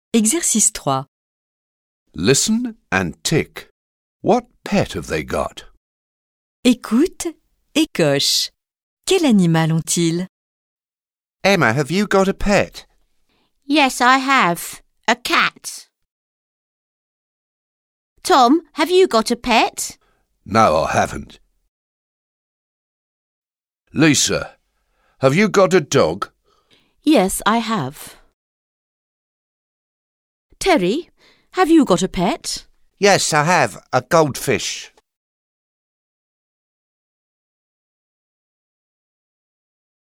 Exercice 3. Listen and tick. What pet have they got? Écoute et coche. Quel animal ont-ils? Emma, have you got a pet? Yes, I have. A cat. Tom, have you got a pet? No, I haven't. Lisa, have you got a dog? Yes, I have. Terry, have you got a pet? Yes, I have. A goldfish.